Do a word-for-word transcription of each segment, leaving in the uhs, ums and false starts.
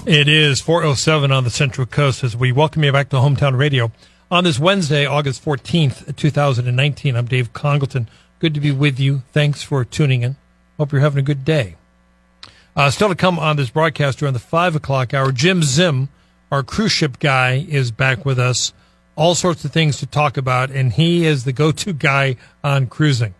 It is four oh seven on the Central Coast as we welcome you back to Hometown Radio on this Wednesday, August fourteenth, two thousand nineteen. I'm Dave Congleton. Good to be with you. Thanks for tuning in. Hope you're having a good day. Uh, still to come on this broadcast during the five o'clock hour, Jim Zim, our cruise ship guy, is back with us. All sorts of things to talk about, and he is the go-to guy on cruising.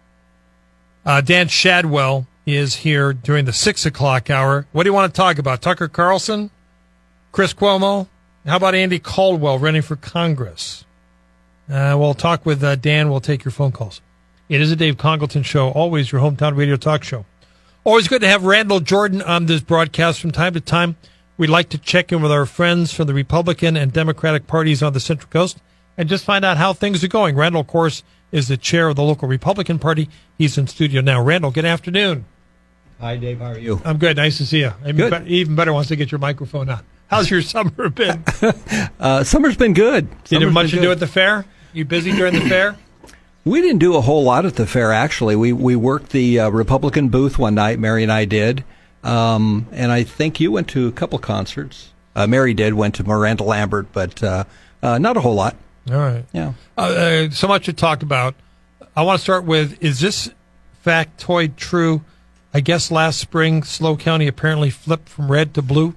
Uh, Dan Shadwell is here during the six o'clock hour. What do you want to talk about? Tucker Carlson? Chris Cuomo? How about Andy Caldwell running for Congress? Uh, we'll talk with uh, Dan. We'll take your phone calls. It is a Dave Congleton show, always your hometown radio talk show. Always good to have Randall Jordan on this broadcast from time to time. We'd like to check in with our friends from the Republican and Democratic parties on the Central Coast and just find out how things are going. Randall, of course, is the chair of the local Republican Party. He's in studio now. Randall, good afternoon. Hi, Dave. How are you? I'm good. Nice to see you. Even, good. Be- even better wants to get your microphone on. How's your summer been? uh, summer's been good. Did you have much to do at the fair? You busy during the fair? We didn't do a whole lot at the fair, actually. We we worked the uh, Republican booth one night, Mary and I did. Um, and I think you went to a couple concerts. Uh, Mary did, went to Miranda Lambert, but uh, uh, not a whole lot. All right. Yeah. Uh, uh, so much to talk about. I want to start with, is this factoid true? I guess last spring, SLO County apparently flipped from red to blue?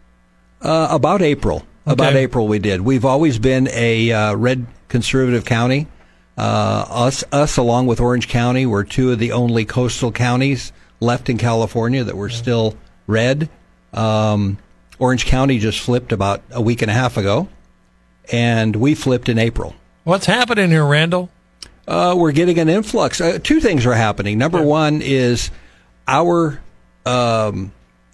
Uh, about April. Okay. About April we did. We've always been a uh, red conservative county. Uh, us, us along with Orange County, were two of the only coastal counties left in California that were okay. still red. Um, Orange County just flipped about a week and a half ago, and we flipped in April. What's happening here, Randall? Uh, we're getting an influx. Uh, two things are happening. Number yeah. one is our um,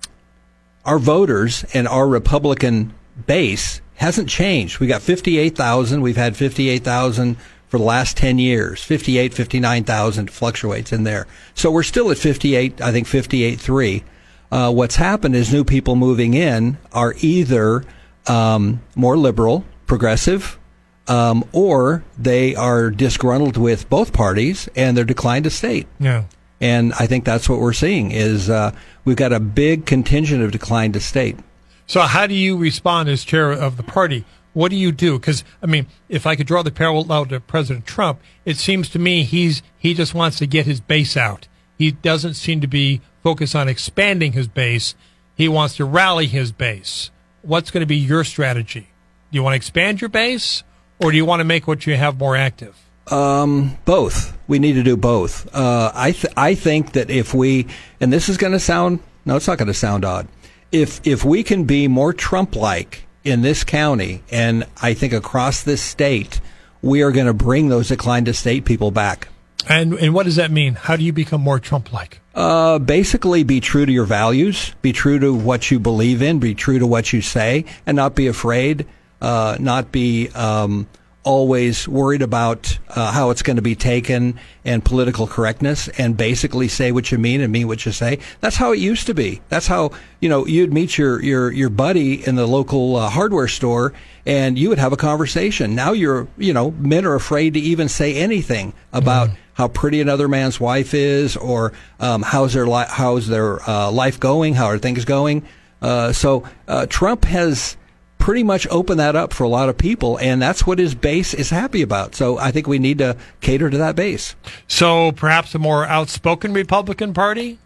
our voters and our Republican base hasn't changed. We got fifty-eight thousand. We've had fifty-eight thousand for the last ten years. fifty-eight, fifty-nine thousand fluctuates in there. So we're still at fifty-eight, I think fifty-eight point three. Uh, what's happened is new people moving in are either um, more liberal, progressive, um, or they are disgruntled with both parties and they're declined to state. Yeah. And I think that's what we're seeing is uh, we've got a big contingent of decline to state. So how do you respond as chair of the party? What do you do? Because, I mean, if I could draw the parallel to President Trump, it seems to me he's he just wants to get his base out. He doesn't seem to be focused on expanding his base. He wants to rally his base. What's going to be your strategy? Do you want to expand your base, or do you want to make what you have more active? Um, both. We need to do both. Uh, I th- I think that if we, and this is going to sound, no, it's not going to sound odd. If if we can be more Trump-like in this county, and I think across this state, we are going to bring those declined to state people back. And and what does that mean? How do you become more Trump-like? Uh, basically, be true to your values, be true to what you believe in, be true to what you say, and not be afraid, uh, not be um, always worried about uh, how it's going to be taken and political correctness, and basically say what you mean and mean what you say. That's how it used to be. That's how, you know, you'd meet your, your, your buddy in the local uh, hardware store and you would have a conversation. Now you're, you know, men are afraid to even say anything about mm. how pretty another man's wife is, or um, how's their li- how's their uh, life going, how are things going. Uh, so uh, Trump has pretty much opened that up for a lot of people, and that's what his base is happy about. So I think we need to cater to that base. So perhaps a more outspoken Republican Party?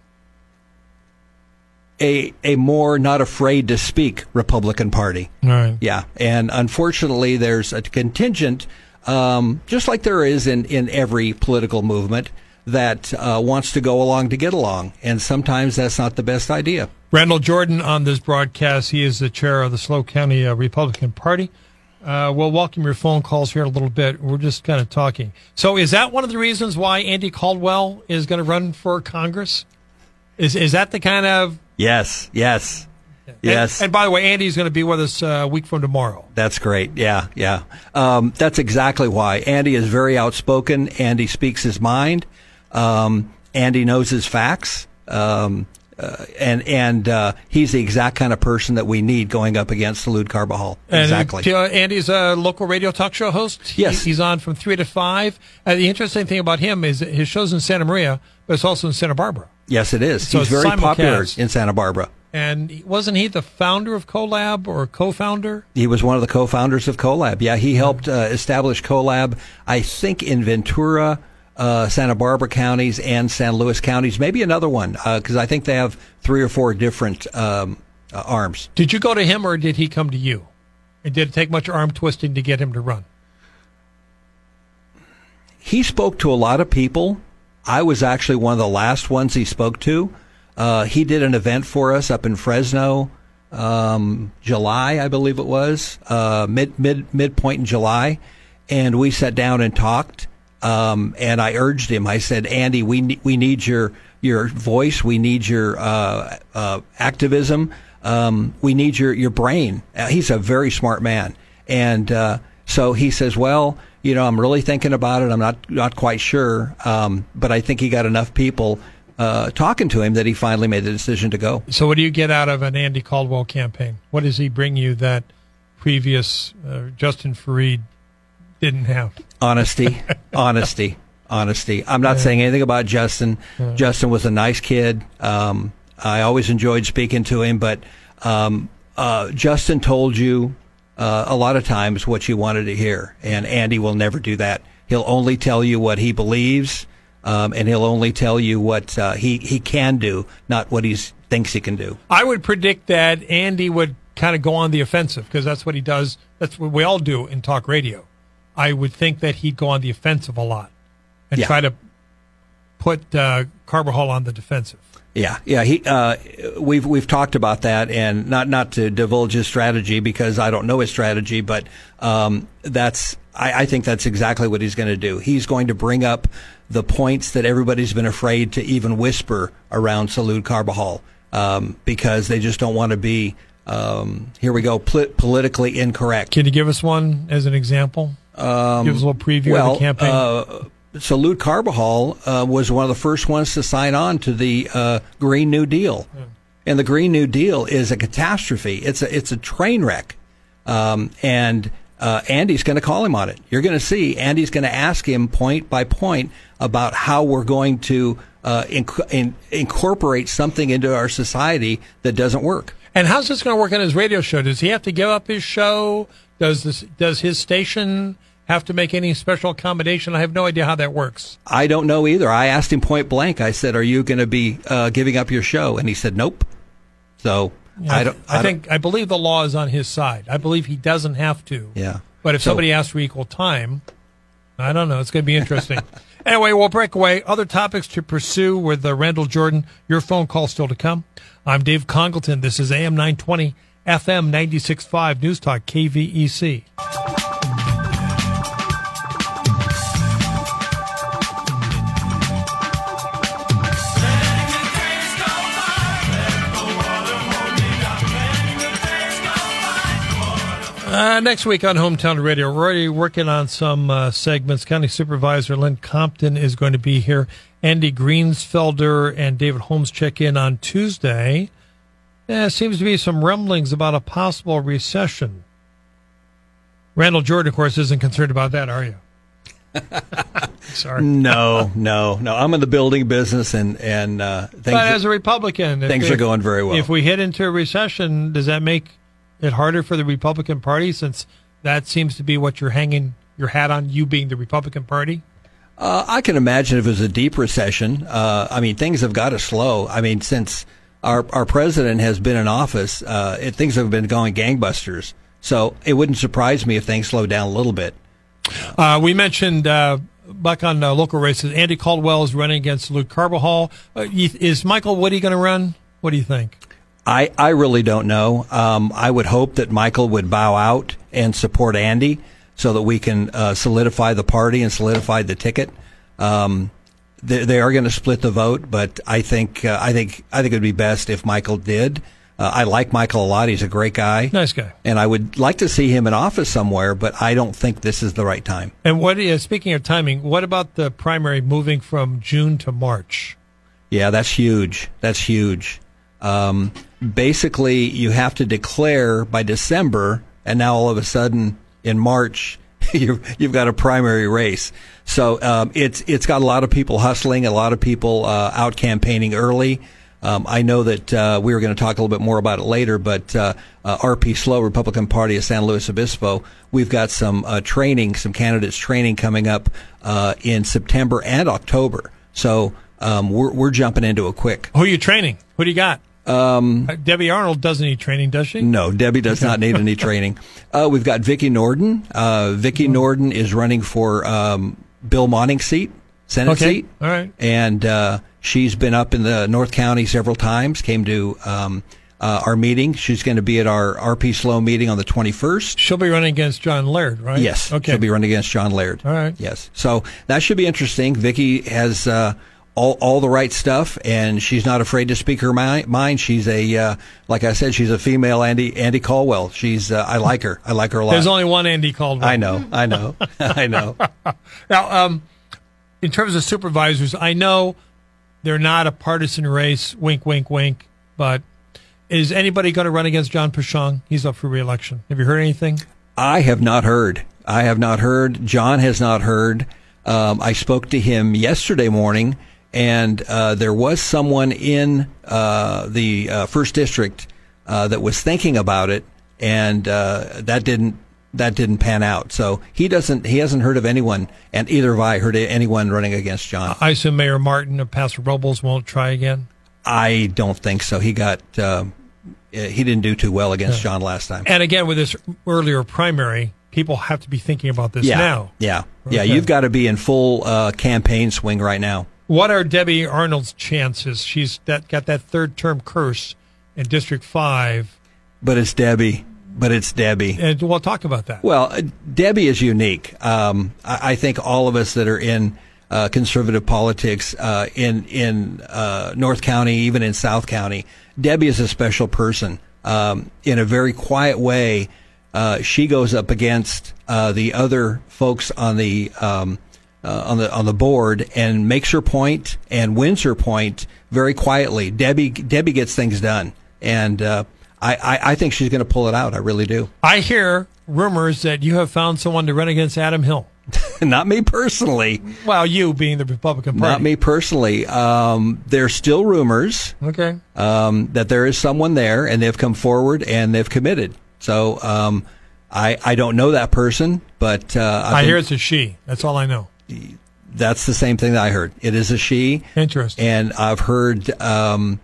A a more not afraid to speak Republican Party. Right. Yeah, and unfortunately there's a contingent, um, just like there is in, in every political movement, that uh, wants to go along to get along, and sometimes that's not the best idea. Randall Jordan on this broadcast. He is the chair of the SLO County uh, Republican Party. Uh, we'll welcome your phone calls here in a little bit. We're just kind of talking. So is that one of the reasons why Andy Caldwell is going to run for Congress? Is is that the kind of... Yes, yes, yes. And, and by the way, Andy's going to be with us uh, a week from tomorrow. That's great. Yeah, yeah. Um, that's exactly why. Andy is very outspoken. Andy speaks his mind. Um, Andy knows his facts. Um, uh, and and uh, he's the exact kind of person that we need going up against Salud Carbajal. Exactly. And, uh, Andy's a local radio talk show host. Yes. He, he's on from three to five. Uh, the interesting thing about him is that his show's in Santa Maria, but it's also in Santa Barbara. Yes, it is. So he's very simulcast. popular in Santa Barbara. And wasn't he the founder of CoLab or co-founder? He was one of the co-founders of CoLab. Yeah, he helped uh, establish CoLab, I think, in Ventura, uh, Santa Barbara counties, and San Luis counties. Maybe another one, because uh, I think they have three or four different um, uh, arms. Did you go to him, or did he come to you? And did it take much arm twisting to get him to run? He spoke to a lot of people. I was actually one of the last ones he spoke to. Uh, he did an event for us up in Fresno, um, July, I believe it was, uh, mid mid midpoint in July, and we sat down and talked. Um, and I urged him. I said, Andy, we ne- we need your your voice. We need your uh, uh, activism. Um, we need your your brain. Uh, he's a very smart man, and uh, so he says, well, you know, I'm really thinking about it. I'm not not quite sure, um, but I think he got enough people Uh, talking to him that he finally made the decision to go. So what do you get out of an Andy Caldwell campaign? What does he bring you that previous uh, Justin Farid didn't have? Honesty, honesty, honesty. I'm not yeah. saying anything about Justin. Yeah. Justin was a nice kid. Um, I always enjoyed speaking to him, but um, uh, Justin told you uh, a lot of times what you wanted to hear, and Andy will never do that. He'll only tell you what he believes. Um, and he'll only tell you what uh, he, he can do, not what he thinks he can do. I would predict that Andy would kind of go on the offensive, because that's what he does. That's what we all do in talk radio. I would think that he'd go on the offensive a lot and yeah. try to put uh, Carbajal on the defensive. Yeah, yeah. He, uh, we've we've talked about that, and not not to divulge his strategy because I don't know his strategy, but um, that's I, I think that's exactly what he's going to do. He's going to bring up the points that everybody's been afraid to even whisper around Salud Carbajal, um, because they just don't want to be um, here we go pol- politically incorrect. Can you give us one as an example? Um, give us a little preview well, of the campaign. Uh, Salud Carbajal uh, was one of the first ones to sign on to the uh, Green New Deal, yeah. and the Green New Deal is a catastrophe. It's a it's a train wreck, um, and uh, Andy's going to call him on it. You're going to see Andy's going to ask him point by point about how we're going to uh, inc- in- incorporate something into our society that doesn't work. And how's this going to work on his radio show? Does he have to give up his show? Does this does his station have to make any special accommodation? I have no idea how that works. I don't know either. I asked him point blank. I said, "Are you going to be uh, giving up your show?" And he said, "Nope." So yeah, I don't. I, I think don't, I believe the law is on his side. I believe he doesn't have to. Yeah. But if so, somebody asks for equal time, I don't know. It's going to be interesting. Anyway, we'll break away. Other topics to pursue with uh, Randall Jordan. Your phone call still to come. I'm Dave Congleton. This is A M nine twenty, F M ninety-six point five News Talk, K V E C. Uh, next week on Hometown Radio, we're already working on some uh, segments. County Supervisor Lynn Compton is going to be here. Andy Greensfelder and David Holmes check in on Tuesday. There seems to be some rumblings about a possible recession. Randall Jordan, of course, isn't concerned about that, are you? Sorry. No, no, no. I'm in the building business, and and uh, things. But as a Republican, things if, are going very well. If we hit into a recession, does that make it harder for the Republican Party, since that seems to be what you're hanging your hat on, you being the Republican Party? Uh, I can imagine if it was a deep recession. Uh, I mean, things have got to slow. I mean, since our our president has been in office, uh, it, things have been going gangbusters. So it wouldn't surprise me if things slow down a little bit. Uh, we mentioned uh, back on uh, local races, Andy Caldwell is running against Luke Carbajal. Uh, is Michael Woody going to run? What do you think? I, I really don't know. Um, I would hope that Michael would bow out and support Andy so that we can uh, solidify the party and solidify the ticket. Um, they, they are going to split the vote, but I think uh, I think I think it would be best if Michael did. Uh, I like Michael a lot. He's a great guy. Nice guy. And I would like to see him in office somewhere, but I don't think this is the right time. And what? Uh, speaking of timing, what about the primary moving from June to March? Yeah, that's huge. That's huge. Um, basically, you have to declare by December, and now all of a sudden in March, you've, you've got a primary race. So um, it's it's got a lot of people hustling, a lot of people uh, out campaigning early. um, I know that uh, we were going to talk a little bit more about it later, but uh, uh, R P Slow, Republican Party of San Luis Obispo, we've got some uh, training, some candidates training coming up uh, in September and October. So um, we're, we're jumping into it quick. Who are you training? Who do you got? Um, uh, Debbie Arnold doesn't need training, does she? No, Debbie does not need any training. Uh, we've got Vicki Norden. Uh, Vicki mm-hmm. Norden is running for um, Bill Monning's seat, Senate okay. seat. All right. And uh, she's been up in the North County several times, came to um, uh, our meeting. She's going to be at our R P Slow meeting on the twenty-first. She'll be running against John Laird, right? Yes. Okay. She'll be running against John Laird. All right. Yes. So that should be interesting. Vicki has uh, all all the right stuff, and she's not afraid to speak her mi- mind. She's a, uh, like I said, she's a female Andy Andy Caldwell. She's uh, I like her. I like her a lot. There's only one Andy Caldwell. I know. I know. I know. Now, um, in terms of supervisors, I know they're not a partisan race. Wink, wink, wink. But is anybody going to run against John Pashong? He's up for re-election. Have you heard anything? I have not heard. I have not heard. John has not heard. Um, I spoke to him yesterday morning, and uh, there was someone in uh, the uh, first district uh, that was thinking about it, and uh, that didn't that didn't pan out. So he doesn't. He hasn't heard of anyone, and either have I heard of anyone running against John. I assume Mayor Martin of Paso Robles won't try again. I don't think so. He got. Uh, he didn't do too well against yeah. John last time. And again, with this earlier primary, people have to be thinking about this yeah. now. Yeah, okay. yeah. You've got to be in full uh, campaign swing right now. What are Debbie Arnold's chances? She's that, got that third term curse in District Five. But it's Debbie. But it's Debbie. And we'll talk about that. Well, uh, Debbie is unique. Um, I, I think all of us that are in uh, conservative politics uh, in in uh, North County, even in South County, Debbie is a special person. Um, in a very quiet way, uh, she goes up against uh, the other folks on the um, uh, on the on the board and makes her point and wins her point very quietly. Debbie Debbie gets things done, and uh, I, I, I think she's going to pull it out. I really do. I hear rumors that you have found someone to run against Adam Hill. Not me personally. Well, you being the Republican Party. Not me personally. Um, there's still rumors okay. um, that there is someone there, and they've come forward and they've committed. So um, I, I don't know that person, but uh, I hear it's a she. That's all I know. That's the same thing that I heard. It is a she. Interesting. And I've heard um,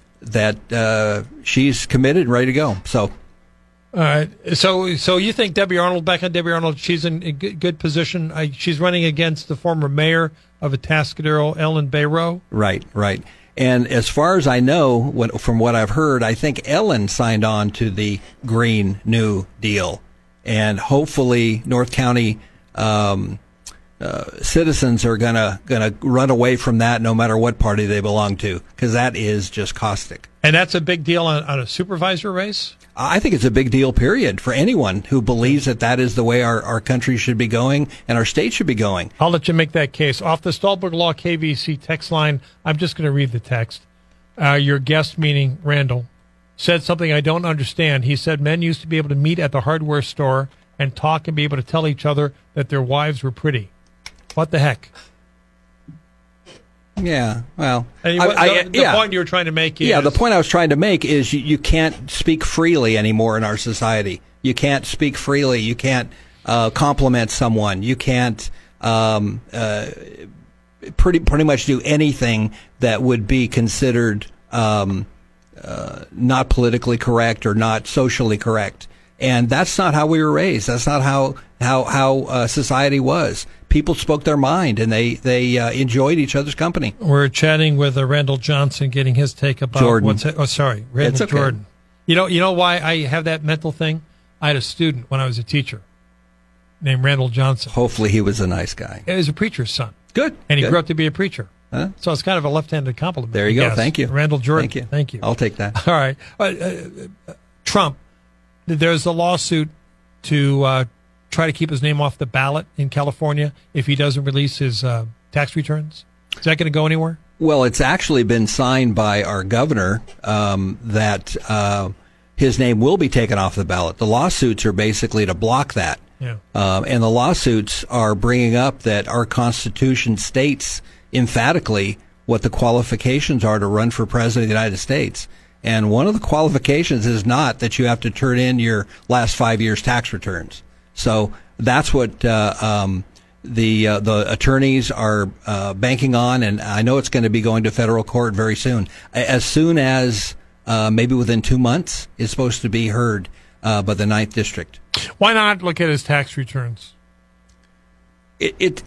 that uh, she's committed and ready to go. So. All right. So, so you think Debbie Arnold, back on Debbie Arnold, she's in a good, good position. I, she's running against the former mayor of Atascadero, Ellen Bayrow. Right, right. And as far as I know, what, from what I've heard, I think Ellen signed on to the Green New Deal. And hopefully North County um, uh, citizens are going to gonna run away from that no matter what party they belong to, because that is just caustic. And that's a big deal on, on a supervisor race? I think it's a big deal, period, for anyone who believes that that is the way our, our country should be going and our state should be going. I'll let you make that case. Off the Stolberg Law K V C text line, I'm just going to read the text. Uh, your guest, meaning Randall, said something I don't understand. He said men used to be able to meet at the hardware store and talk and be able to tell each other that their wives were pretty. What the heck? Yeah, well, I, I, I, the, the yeah. point you were trying to make is... Yeah, the point I was trying to make is you, you can't speak freely anymore in our society. You can't speak freely. You can't uh, compliment someone. You can't um, uh, pretty pretty much do anything that would be considered um, uh, not politically correct or not socially correct. And that's not how we were raised. That's not how how how uh, society was. People spoke their mind, and they they uh, enjoyed each other's company. We're chatting with uh, Randall Johnson, getting his take about Jordan. what's. Oh, sorry, Randall It's okay. Jordan. You know, you know why I have that mental thing? I had a student when I was a teacher named Randall Johnson. Hopefully, he was a nice guy. He was a preacher's son. Good, and he good. grew up to be a preacher. Huh? So it's kind of a left-handed compliment. There you I go. guess. Thank you, Randall Jordan. Thank you. Thank you. I'll take that. All right, uh, uh, Trump. There's a lawsuit to uh, try to keep his name off the ballot in California if he doesn't release his uh, tax returns. Is that going to go anywhere? Well, it's actually been signed by our governor um, that uh, his name will be taken off the ballot. The lawsuits are basically to block that. Yeah. Um, and the lawsuits are bringing up that our Constitution states emphatically what the qualifications are to run for president of the United States. And one of the qualifications is not that you have to turn in your last five years' tax returns. So that's what uh, um, the uh, the attorneys are uh, banking on, and I know it's going to be going to federal court very soon. As soon as uh, maybe within two months, it's supposed to be heard uh, by the Ninth District. Why not look at his tax returns? It, it,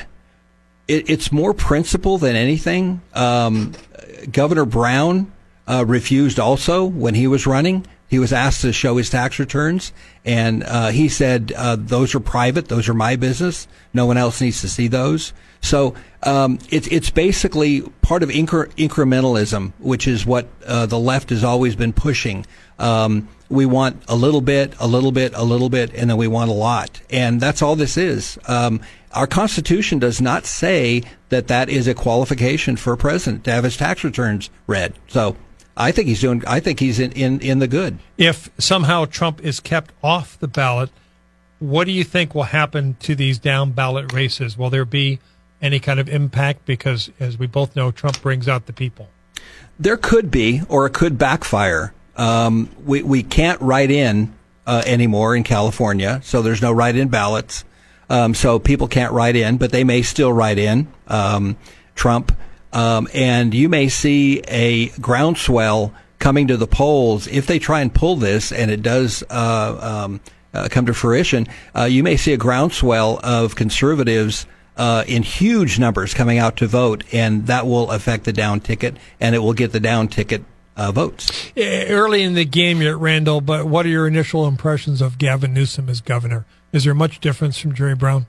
it it's more principle than anything. Um, Governor Brown uh, refused also when he was running. He was asked to show his tax returns, and uh, he said, uh, those are private. Those are my business. No one else needs to see those. So um, it's it's basically part of incre- incrementalism, which is what uh, the left has always been pushing. Um, we want a little bit, a little bit, a little bit, and then we want a lot. And that's all this is. Um, our Constitution does not say that that is a qualification for a president to have his tax returns read. So I think he's doing. I think he's in, in, in the good. If somehow Trump is kept off the ballot, what do you think will happen to these down ballot races? Will there be any kind of impact? Because, as we both know, Trump brings out the people. There could be, or it could backfire. Um, we we can't write in uh, anymore in California, so there's no write-in ballots. Um, so people can't write in, but they may still write in um, Trump. Um, and you may see a groundswell coming to the polls if they try and pull this, and it does uh, um, uh, come to fruition. Uh, you may see a groundswell of conservatives uh, in huge numbers coming out to vote, and that will affect the down ticket, and it will get the down ticket uh, votes. Early in the game, you're at Randall, but what are your initial impressions of Gavin Newsom as governor? Is there much difference from Jerry Brown?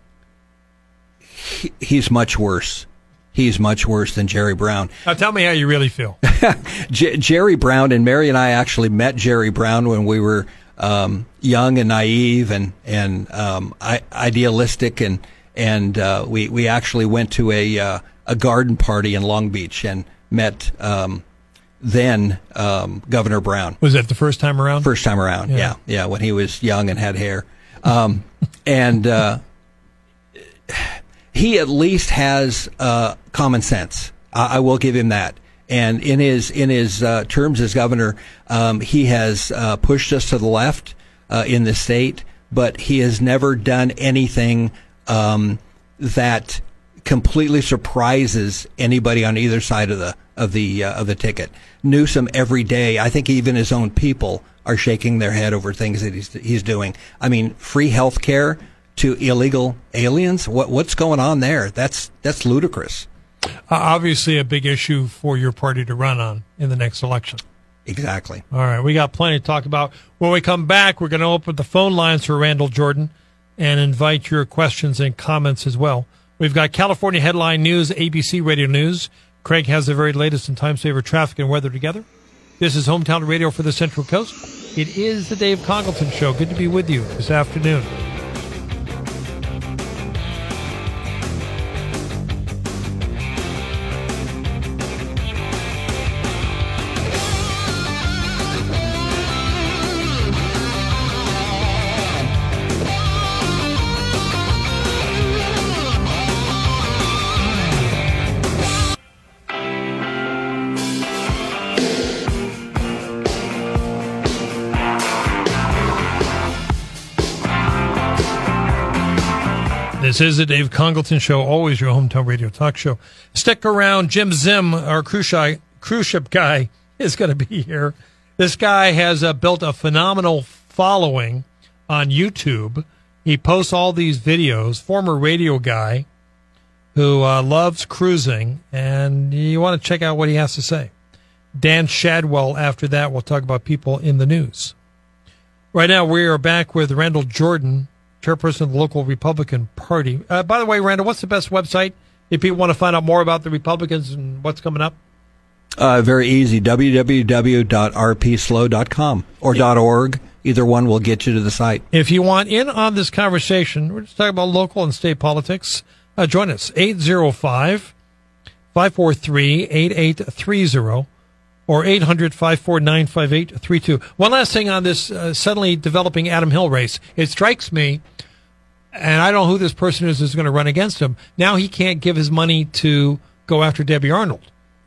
He, he's much worse. He's much worse than Jerry Brown. Now tell me how you really feel. J- Jerry Brown, and Mary and I actually met Jerry Brown when we were um, young and naive and and um, I- idealistic, and and uh, we we actually went to a uh, a garden party in Long Beach and met um, then um, Governor Brown. Was that the first time around? First time around, yeah, yeah, yeah when he was young and had hair, um, and. Uh, He at least has uh, common sense. I, I will give him that. And in his in his uh, terms as governor, um, he has uh, pushed us to the left uh, in the state, but he has never done anything um, that completely surprises anybody on either side of the of the uh, of the ticket. Newsom every day, I think even his own people are shaking their head over things that he's he's doing. I mean, free health care to illegal aliens? What what's going on there? That's that's ludicrous. Uh, obviously, a big issue for your party to run on in the next election. Exactly. All right, we got plenty to talk about. When we come back, we're going to open the phone lines for Randall Jordan and invite your questions and comments as well. We've got California Headline News, A B C Radio News. Craig has the very latest in time saver traffic and weather together. This is Hometown Radio for the Central Coast. It is the Dave Congleton Show. Good to be with you this afternoon. This is the Dave Congleton Show, always your hometown radio talk show. Stick around. Jim Zim, our cruise, shi- cruise ship guy, is going to be here. This guy has uh, built a phenomenal following on YouTube. He posts all these videos, former radio guy who uh, loves cruising, and you want to check out what he has to say. Dan Shadwell, after that, we'll talk about people in the news. Right now, we are back with Randall Jordan, chairperson of the local Republican Party. Uh, by the way, Randall, what's the best website if people want to find out more about the Republicans and what's coming up? Uh, very easy, w w w dot r p slow dot com or yeah. .org. Either one will get you to the site. If you want in on this conversation, we're just talking about local and state politics. Uh, join us, eight zero five, five four three, eight eight three zero or eight hundred, five four nine, five eight three two. One last thing on this uh, suddenly developing Adam Hill race. It strikes me, and I don't know who this person is who's going to run against him. Now he can't give his money to go after Debbie Arnold.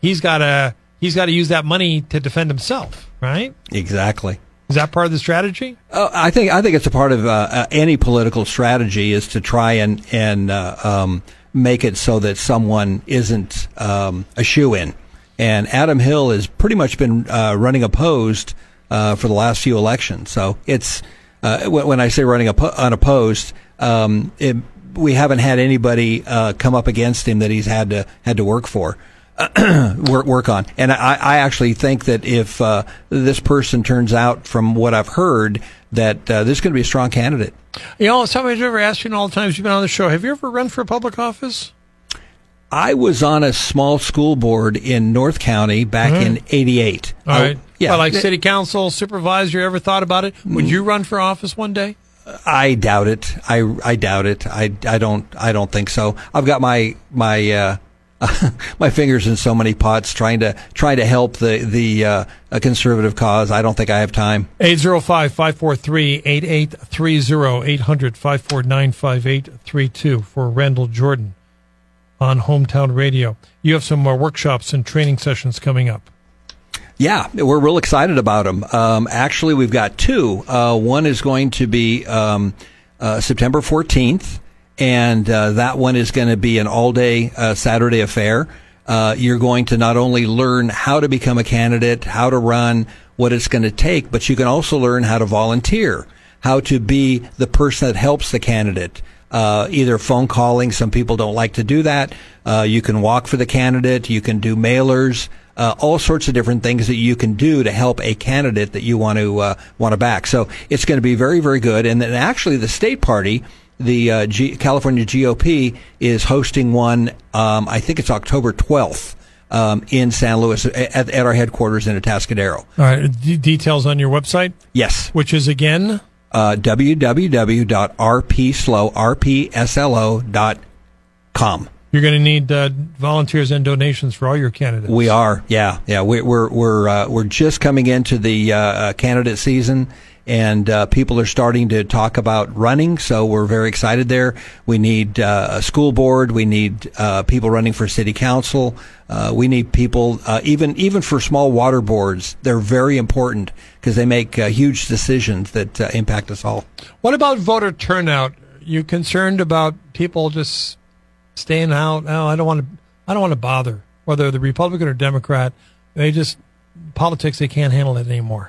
he's got to he's got to use that money to defend himself, right? Exactly. Is that part of the strategy? Uh, I think I think it's a part of uh, uh, any political strategy is to try and and uh, um, make it so that someone isn't um, a shoo-in. And Adam Hill has pretty much been uh, running opposed uh, for the last few elections. So it's uh, when I say running oppo- unopposed, um, it, we haven't had anybody uh, come up against him that he's had to had to work for. work work on, and I, I actually think that if uh, this person turns out, from what I've heard, that uh, this is going to be a strong candidate. You know, somebody's ever asked you in all the times you've been on the show, have you ever run for public office? I was on a small school board in North County back mm-hmm. in eighty-eight. All right. Oh, yeah. Well, like city council, supervisor, ever thought about it? Would you run for office one day? I doubt it. I, I doubt it. I, I don't I don't think so. I've got my my. Uh, my fingers in so many pots trying to trying to help the the uh, a conservative cause. I don't think I have time. eight zero five, five four three, eight eight three zero, eight hundred, five four nine, five eight three two for Randall Jordan on Hometown Radio. You have some more workshops and training sessions coming up. Yeah, we're real excited about them. Um, actually, we've got two. Uh, one is going to be um, uh, September fourteenth. And uh, that one is going to be an all-day uh, Saturday affair. Uh, you're going to not only learn how to become a candidate, how to run, what it's going to take, but you can also learn how to volunteer, how to be the person that helps the candidate. Uh, either phone calling, some people don't like to do that. Uh, you can walk for the candidate. You can do mailers. Uh, all sorts of different things that you can do to help a candidate that you want to uh, want to back. So it's going to be very, very good. And then actually, the state party. The uh, G- California G O P is hosting one, um, I think it's October twelfth, um, in San Luis, at, at our headquarters in Atascadero. All right. D- details on your website? Yes. Which is, again? Uh, w w w dot r p s l o dot com. You're going to need uh, volunteers and donations for all your candidates. We are, yeah. yeah. We, we're we're uh, we're just coming into the uh, candidate season. And uh, people are starting to talk about running, so we're very excited there. We need uh, a school board. We need uh, people running for city council. Uh, we need people, uh, even even for small water boards. They're very important because they make uh, huge decisions that uh, impact us all. What about voter turnout? You concerned about people just staying out? Oh, I don't want to. I don't want to bother whether they're Republican or Democrat. They just politics. They can't handle it anymore.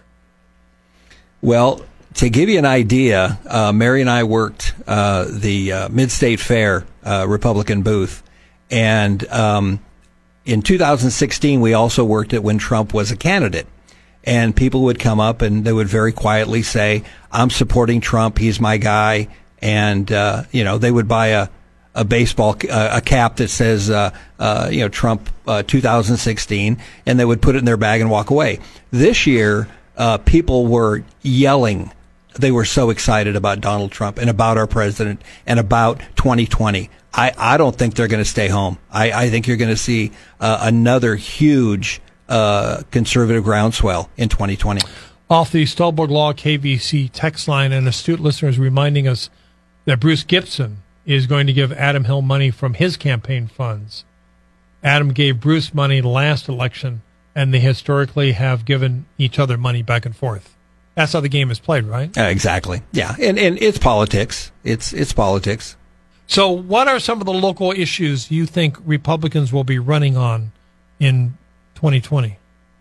Well, to give you an idea, uh, Mary and I worked uh, the uh, Mid-State Fair uh, Republican booth, and um, in two thousand sixteen, we also worked it when Trump was a candidate. And people would come up and they would very quietly say, "I'm supporting Trump. He's my guy." And uh, you know, they would buy a a baseball uh, a cap that says uh, uh, you know Trump uh, two thousand sixteen, and they would put it in their bag and walk away. This year. Uh, people were yelling. They were so excited about Donald Trump and about our president and about twenty twenty. I, I don't think they're going to stay home. I, I think you're going to see uh, another huge uh, conservative groundswell in twenty twenty. Off the Stolberg Law K V C text line, an astute listener is reminding us that Bruce Gibson is going to give Adam Hill money from his campaign funds. Adam gave Bruce money the last election, and they historically have given each other money back and forth. That's how the game is played, right? Uh, exactly. Yeah, and and it's politics. It's it's politics. So, what are some of the local issues you think Republicans will be running on in twenty twenty?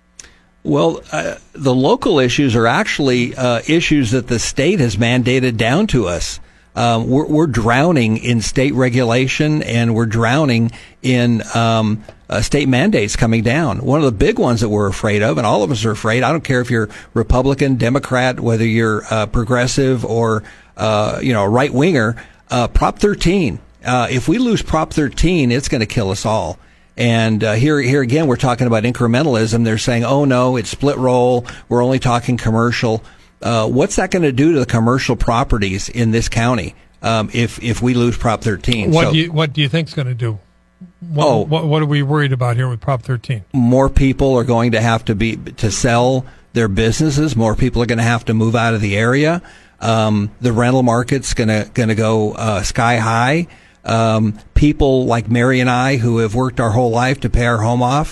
Well, uh, the local issues are actually uh, issues that the state has mandated down to us. Um, we're, we're drowning in state regulation, and we're drowning in um, uh, state mandates coming down. One of the big ones that we're afraid of, and all of us are afraid, I don't care if you're Republican, Democrat, whether you're uh, progressive or uh, you know a right winger, uh, Prop thirteen. Uh, if we lose Prop thirteen, it's going to kill us all. And uh, here, here again, we're talking about incrementalism. They're saying, "Oh no, it's split roll. We're only talking commercial." Uh, what's that going to do to the commercial properties in this county um, if if we lose Prop thirteen? What so, do you what do you think is going to do? What, oh, what, what are we worried about here with Prop thirteen? More people are going to have to be to sell their businesses. More people are going to have to move out of the area. Um, the rental market's going to going to go uh, sky high. Um, people like Mary and I, who have worked our whole life to pay our home off,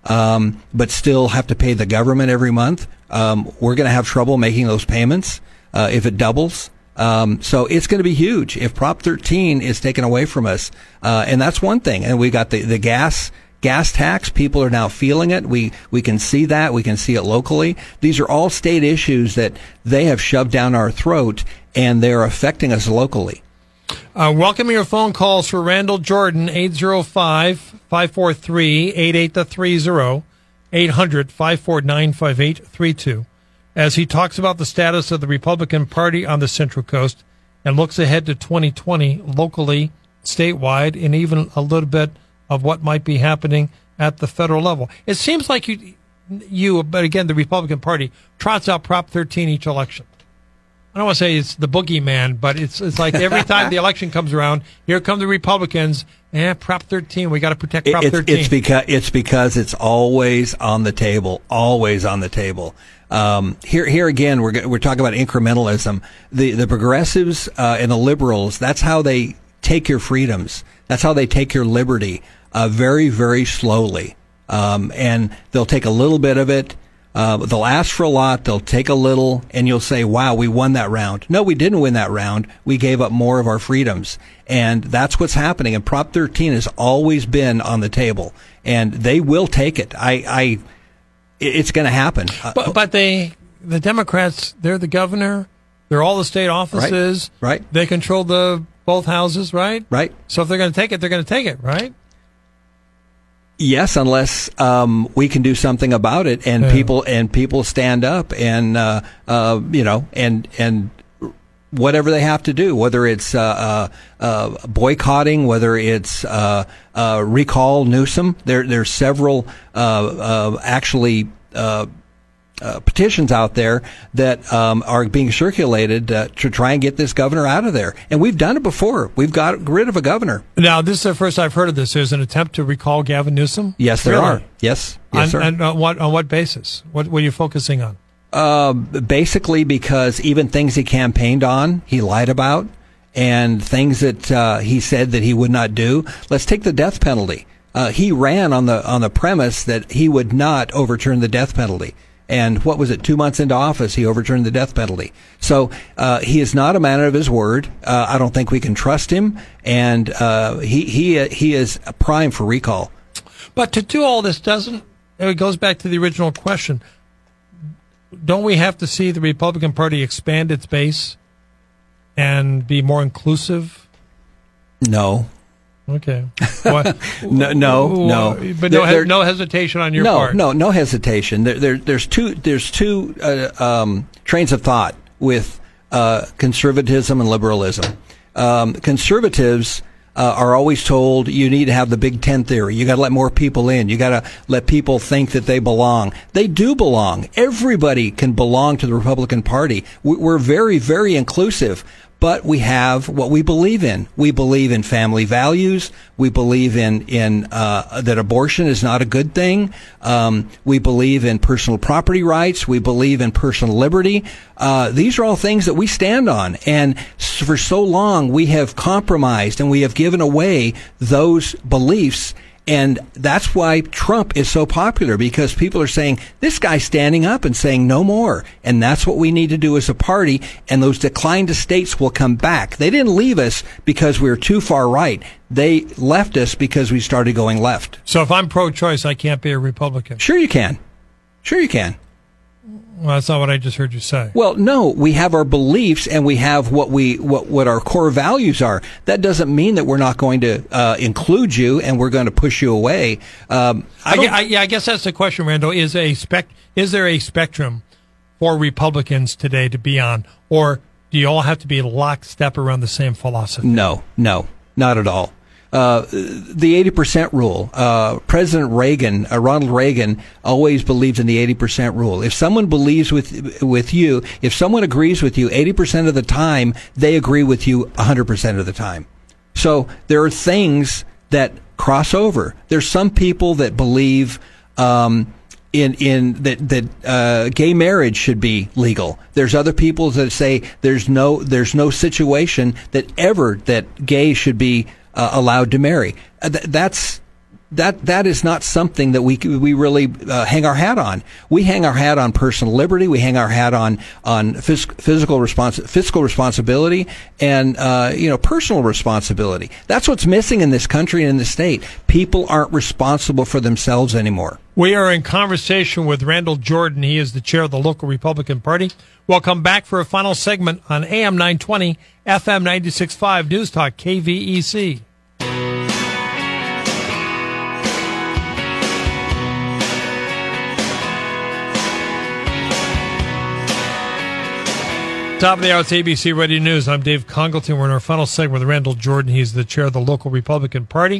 um, but still have to pay the government every month. Um, we're going to have trouble making those payments uh, if it doubles. Um, so it's going to be huge if Prop thirteen is taken away from us. Uh, and that's one thing. And we got the, the gas gas tax. People are now feeling it. We we can see that. We can see it locally. These are all state issues that they have shoved down our throat, and they're affecting us locally. Uh, welcome your phone calls for Randall Jordan, eight oh five, five four three, eight eight three zero, eight hundred, five four nine, five eight three two. As he talks about the status of the Republican Party on the Central Coast and looks ahead to twenty twenty locally, statewide, and even a little bit of what might be happening at the federal level. It seems like you, you, but again, the Republican Party trots out Prop thirteen each election. I don't want to say it's the boogeyman, but it's it's like every time the election comes around, here come the Republicans. Eh, Prop thirteen. We got to protect Prop it's, thirteen. It's because it's because it's always on the table, always on the table. Um, here, here again, we're we're talking about incrementalism. The the progressives uh, and the liberals. That's how they take your freedoms. That's how they take your liberty. Uh, very, very slowly, um, and they'll take a little bit of it. Uh, they'll ask for a lot. They'll take a little, and you'll say, "Wow, we won that round." No, we didn't win that round. We gave up more of our freedoms, and that's what's happening. And Prop thirteen has always been on the table, and they will take it. I. I It's going to happen. But, but they, the Democrats, they're the governor. They're all the state offices. Right. right. They control the both houses, right? Right. So if they're going to take it, they're going to take it, right? Yes, unless um, we can do something about it, and yeah. people and people stand up and uh, uh, you know and and whatever they have to do, whether it's uh, uh, uh, boycotting, whether it's uh, uh, recall Newsom. There, there's several uh, uh, actually uh, uh, petitions out there that um, are being circulated uh, to try and get this governor out of there. And we've done it before. We've got rid of a governor. Now, this is the first I've heard of this. There's an attempt to recall Gavin Newsom? Yes, there really? are. Yes, yes, on, sir. And on what, on what basis? What were you focusing on? Uh, basically because even things he campaigned on, he lied about, and things that uh, he said that he would not do. Let's take the death penalty. Uh, he ran on the on the premise that he would not overturn the death penalty. And what was it? Two months into office, he overturned the death penalty. So uh, he is not a man of his word. Uh, I don't think we can trust him, and uh, he he he is prime for recall. But to do all this doesn't. It goes back to the original question. Don't we have to see the Republican Party expand its base and be more inclusive? No. Okay. What? no, no, no. But no, there, no hesitation on your no, part. No, no, no hesitation. There, there, there's two. There's two uh, um, trains of thought with uh, conservatism and liberalism. Um, conservatives Uh, are always told you need to have the Big Ten theory. You got to let more people in. You got to let people think that they belong. They do belong. Everybody can belong to the Republican Party. We're very, very inclusive, but we have what we believe in. We believe in family values. We believe in in uh, that abortion is not a good thing. Um, we believe in personal property rights. We believe in personal liberty. Uh, these are all things that we stand on. And for so long, we have compromised and we have given away those beliefs. And that's why Trump is so popular, because people are saying, this guy's standing up and saying no more. And that's what we need to do as a party. And those declined estates will come back. They didn't leave us because we were too far right. They left us because we started going left. So if I'm pro-choice, I can't be a Republican? Sure you can. Sure you can. Well, that's not what I just heard you say. Well, no, we have our beliefs and we have what we what, what our core values are. That doesn't mean that we're not going to uh, include you and we're going to push you away. Um, I, I, I, yeah, I guess that's the question, Randall. Is a spec? Is there a spectrum for Republicans today to be on, or do you all have to be lockstep around the same philosophy? No, no, not at all. Uh, the eighty percent rule. Uh, President Reagan, uh, Ronald Reagan, always believed in the eighty percent rule. If someone believes with with you, if someone agrees with you eighty percent of the time, they agree with you one hundred percent of the time. So there are things that cross over. There's some people that believe um, in in that that uh, gay marriage should be legal. There's other people that say there's no there's no situation that ever that gay should be Uh, allowed to marry. Uh, th- that's that that is not something that we we really uh, hang our hat on. We hang our hat on personal liberty. We hang our hat on on phys- physical respons- fiscal responsibility and uh, you know personal responsibility. That's what's missing in this country and in the state. People aren't responsible for themselves anymore. We are in conversation with Randall Jordan. He is the chair of the local Republican Party. We'll come back for a final segment on A M nine twenty, F M ninety-six point five News Talk, K V E C. Top of the hour, it's A B C Radio News. I'm Dave Congleton. We're in our final segment with Randall Jordan. He's the chair of the local Republican Party.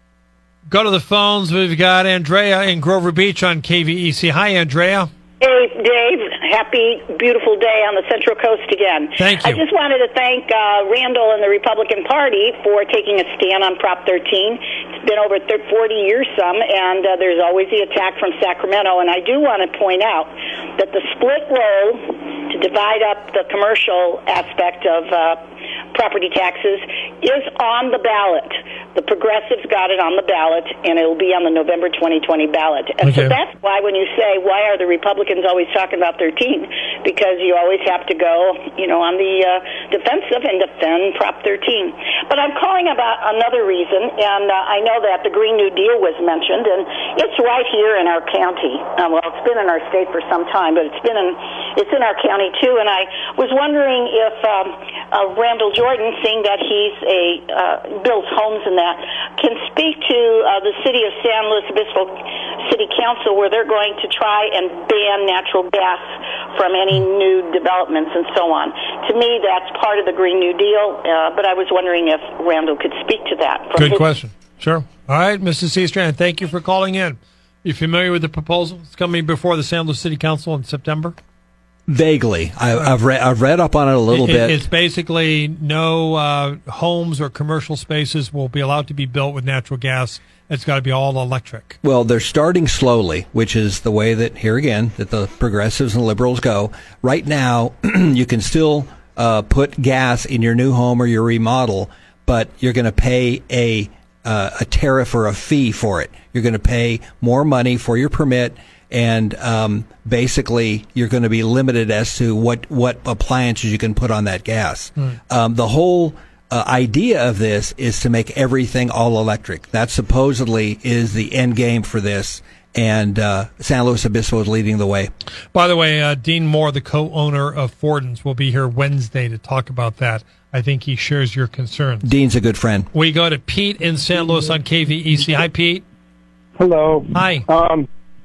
Go to the phones. We've got Andrea in Grover Beach on K V E C. Hi, Andrea. Hey, Dave. Happy, beautiful day on the Central Coast again. Thank you. I just wanted to thank uh, Randall and the Republican Party for taking a stand on Prop thirteen. It's been over forty years some, and uh, there's always the attack from Sacramento. And I do want to point out that the split roll to divide up the commercial aspect of uh, property taxes is on the ballot. The progressives got it on the ballot, and it'll be on the November twenty twenty ballot. And okay. so that's why when you say, why are the Republicans always talking about thirteen? Because you always have to go, you know, on the uh, defensive and defend Prop thirteen. But I'm calling about another reason, and uh, I know that the Green New Deal was mentioned, and it's right here in our county. Uh, well, it's been in our state for some time, but it's been in it's in our county too. And I was wondering if um, uh, Randall Jordan, seeing that he's a uh, builds homes and that, can speak to uh, the city of San Luis Obispo City Council, where they're going to try and ban natural gas from any new developments and so on. To me, that's part of the Green New Deal, uh, but I was wondering if Randall could speak to that. Good question. Sure. All right, Missus Seastrand, thank you for calling in. You familiar with the proposal? It's coming before the San Luis City Council in September. Vaguely, I, I've read I've read up on it a little it, bit. It's basically no uh, homes or commercial spaces will be allowed to be built with natural gas. It's got to be all electric. Well, they're starting slowly, which is the way that, here again, that the progressives and liberals go. Right now, you can still uh, put gas in your new home or your remodel, but you're going to pay a uh, a tariff or a fee for it. You're going to pay more money for your permit. And um, basically, you're going to be limited as to what, what appliances you can put on that gas. Mm. Um, the whole uh, idea of this is to make everything all electric. That supposedly is the end game for this, and uh, San Luis Obispo is leading the way. By the way, uh, Dean Moore, the co-owner of Fordens, will be here Wednesday to talk about that. I think he shares your concerns. Dean's a good friend. We go to Pete in San Luis on K V E C. Hi, Pete. Hello. Hi. Um,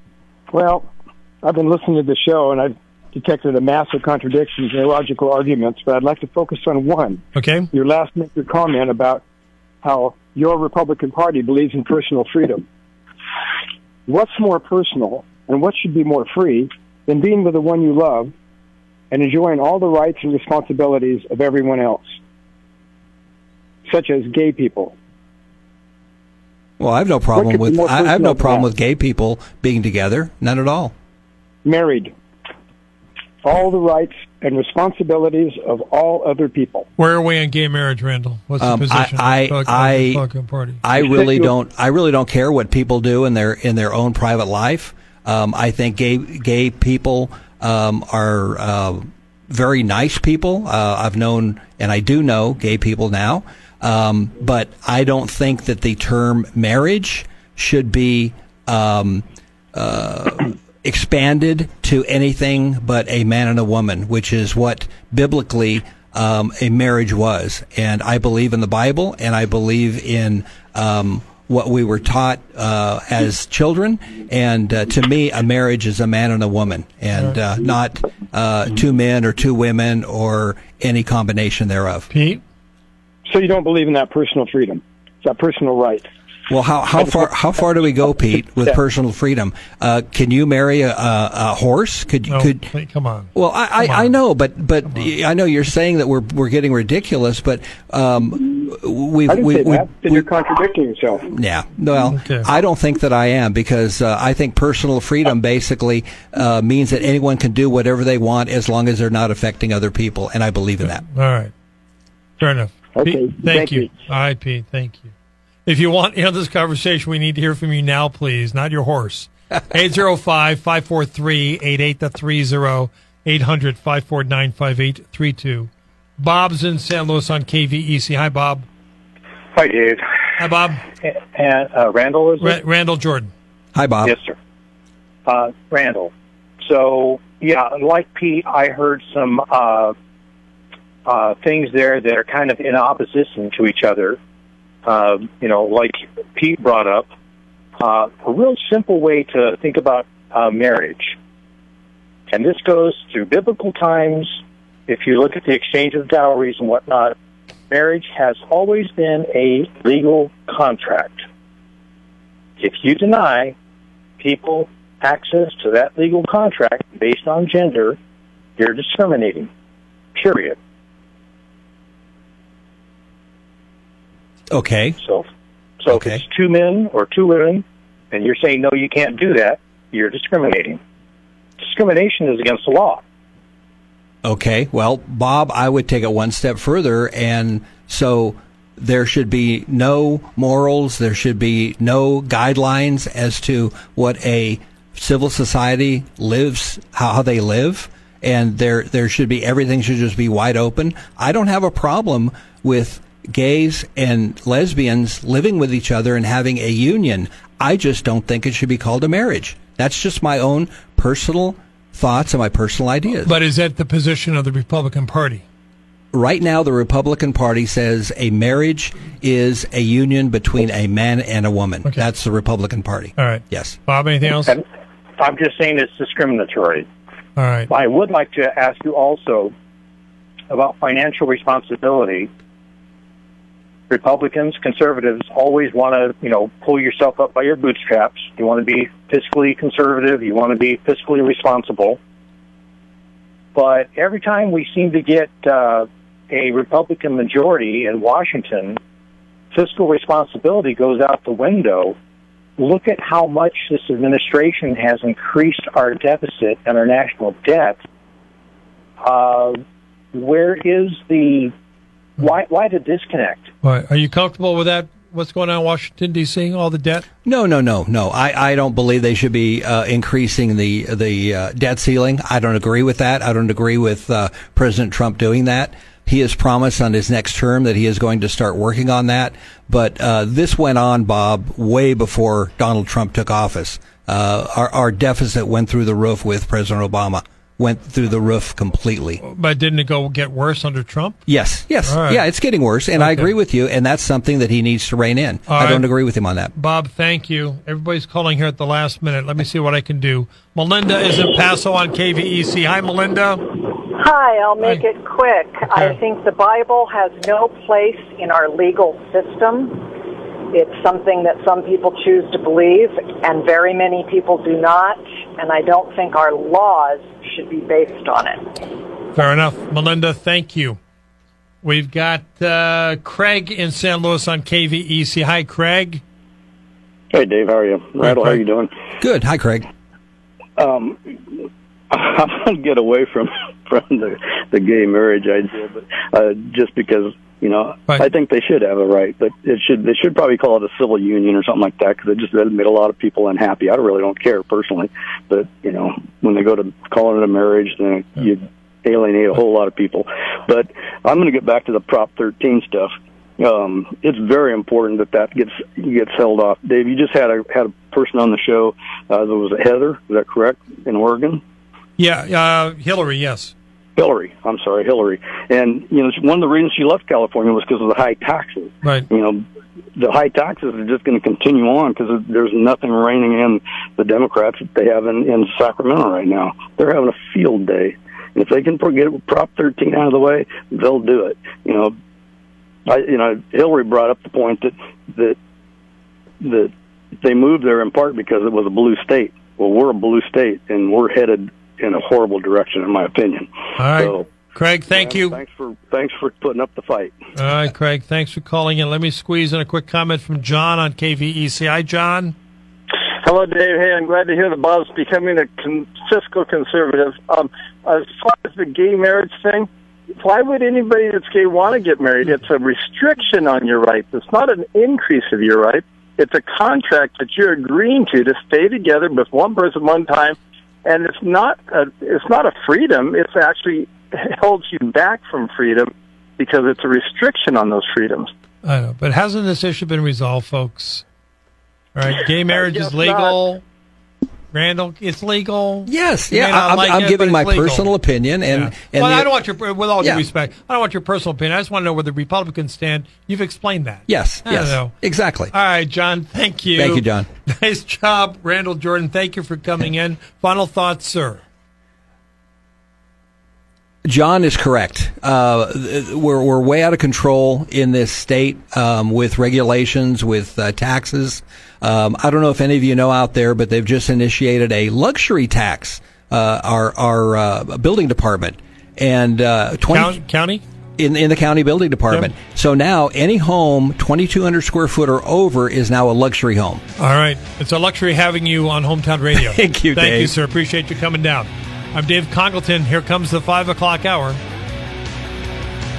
Well, I've been listening to the show, and I've detected a massive contradictions and illogical arguments, but I'd like to focus on one. Okay. Your last major comment about how your Republican Party believes in personal freedom. What's more personal, and what should be more free, than being with the one you love and enjoying all the rights and responsibilities of everyone else, such as gay people? Well, I have no problem with I have no problem that? with gay people being together. None at all. Married. All the rights and responsibilities of all other people. Where are we on gay marriage, Randall? What's the um, position I, of the I, Republican Party? I really don't. I really don't care what people do in their in their own private life. Um, I think gay gay people um, are uh, very nice people. Uh, I've known, and I do know, gay people now. Um, but I don't think that the term marriage should be um, uh, expanded to anything but a man and a woman, which is what biblically um, a marriage was. And I believe in the Bible, and I believe in um, what we were taught uh, as children. And uh, to me, a marriage is a man and a woman, and uh, not uh, two men or two women or any combination thereof. Pete? So you don't believe in that personal freedom, that personal right? Well, how how far how far do we go, Pete, with yeah. personal freedom? Uh, can you marry a, a, a horse? Could no, could wait, come on? Well, I, I, on. I know, but but I know you're saying that we're we're getting ridiculous, but um, we've I didn't we, say we, that. Then we, you're contradicting yourself. Yeah, well, okay. I don't think that I am, because uh, I think personal freedom basically uh, means that anyone can do whatever they want as long as they're not affecting other people, and I believe in that. All right, fair enough. Okay, Pete, thank, thank you. you. All right, Pete, thank you. If you want in on this conversation, we need to hear from you now, please, not your horse. eight oh five, five four three, eight eight three oh, eight hundred, five four nine, five eight three two. Bob's in San Luis on K V E C. Hi, Bob. Hi, Dave. Hi, Bob. And uh, Randall, is Ra- it? Randall Jordan. Hi, Bob. Yes, sir. Uh, Randall. So, yeah, like Pete, I heard some uh, uh, things there that are kind of in opposition to each other. Uh, you know, like Pete brought up, uh, a real simple way to think about uh, marriage. And this goes through biblical times. If you look at the exchange of dowries and whatnot, marriage has always been a legal contract. If you deny people access to that legal contract based on gender, you're discriminating, period. Okay. So, so Okay. if it's two men or two women, and you're saying, no, you can't do that, you're discriminating. Discrimination is against the law. Okay. Well, Bob, I would take it one step further, and so there should be no morals, there should be no guidelines as to what a civil society lives, how they live, and there there should be, everything should just be wide open. I don't have a problem with gays and lesbians living with each other and having a union. I just don't think it should be called a marriage. That's just my own personal thoughts and my personal ideas. But is that the position of the Republican Party? Right now, the Republican Party says a marriage is a union between a man and a woman. Okay. That's the Republican Party. All right. Yes. Bob, anything else? And I'm just saying it's discriminatory. All right. I would like to ask you also about financial responsibility. Republicans, conservatives always want to, you know, pull yourself up by your bootstraps. You want to be fiscally conservative. You want to be fiscally responsible. But every time we seem to get uh, a Republican majority in Washington, fiscal responsibility goes out the window. Look at how much this administration has increased our deficit and our national debt. Uh, where is the why? Why the disconnect? All right. Are you comfortable with that? What's going on in Washington, D C, all the debt? No, no, no, no. I, I don't believe they should be uh, increasing the the uh, debt ceiling. I don't agree with that. I don't agree with uh, President Trump doing that. He has promised on his next term that he is going to start working on that. But uh, this went on, Bob, way before Donald Trump took office. Uh, our, our deficit went through the roof with President Obama. Went through the roof completely. But didn't it go get worse under Trump? Yes, yes. All right. Yeah, it's getting worse, and Okay. I agree with you, and that's something that he needs to rein in. All I don't right. agree with him on that. Bob, thank you. Everybody's calling here at the last minute. Let me see what I can do. Melinda is in Paso on K V E C. Hi, Melinda. Hi, I'll make Hi. it quick. I Okay. think the Bible has no place in our legal system. It's something that some people choose to believe, and very many people do not, and I don't think our laws should be based on it. Fair enough. Melinda, thank you. We've got uh, Craig in San Luis on K V E C. Hi, Craig. Hey, Dave, how are you? Randall, how are you doing? Good. Hi, Craig. Um, I'm going to get away from from the, the gay marriage idea, but uh, just because, you know, Right. I think they should have a right, but it should they should probably call it a civil union or something like that, because it just that made a lot of people unhappy. I really don't care personally, but, you know, when they go to calling it a marriage, then you alienate a whole lot of people. But I'm going to get back to the Prop thirteen stuff. Um, it's very important that that gets gets held off. Dave, you just had a had a person on the show. Uh, that was Heather. Is that correct? In Oregon. Yeah, uh, Hillary, yes. Hillary. I'm sorry, Hillary. And you know, one of the reasons she left California was because of the high taxes. Right. You know, the high taxes are just going to continue on because there's nothing reining in the Democrats that they have in, in Sacramento right now. They're having a field day. And if they can get Prop thirteen out of the way, they'll do it. You know. I, you know, Hillary brought up the point that that that they moved there in part because it was a blue state. Well, we're a blue state, and we're headed in a horrible direction, in my opinion. All right. So, Craig, thank man, you. Thanks for thanks for putting up the fight. All right, Craig, thanks for calling in. Let me squeeze in a quick comment from John on K V E C. Hi, John. Hello, Dave. Hey, I'm glad to hear that Bob's becoming a con- fiscal conservative. Um, as far as the gay marriage thing, why would anybody that's gay want to get married? It's a restriction on your rights. It's not an increase of your rights. It's a contract that you're agreeing to to stay together with one person one time, and it's not a, it's not a freedom. It's actually holds you back from freedom because it's a restriction on those freedoms. I know, but hasn't this issue been resolved, folks? All right, gay marriage is legal. Not. Randall, it's legal. Yes, you yeah. I'm, like I'm it, giving my legal. personal opinion, and, yeah. and well, the, I don't want your, with all due yeah. respect, I don't want your personal opinion. I just want to know where the Republicans stand. You've explained that. Yes, I yes, don't know. exactly. All right, John. Thank you. Thank you, John. Nice job, Randall Jordan. Thank you for coming in. Final thoughts, sir. John is correct. Uh, we're we're way out of control in this state um, with regulations, with uh, taxes. Um, I don't know if any of you know out there, but they've just initiated a luxury tax. Uh, our our uh, building department and uh, twenty county in in the county building department. Yep. So now any home twenty-two hundred square foot or over is now a luxury home. All right, it's a luxury having you on Hometown Radio. Thank you, Thank Dave. you, sir. Appreciate you coming down. I'm Dave Congleton. Here comes the five o'clock hour.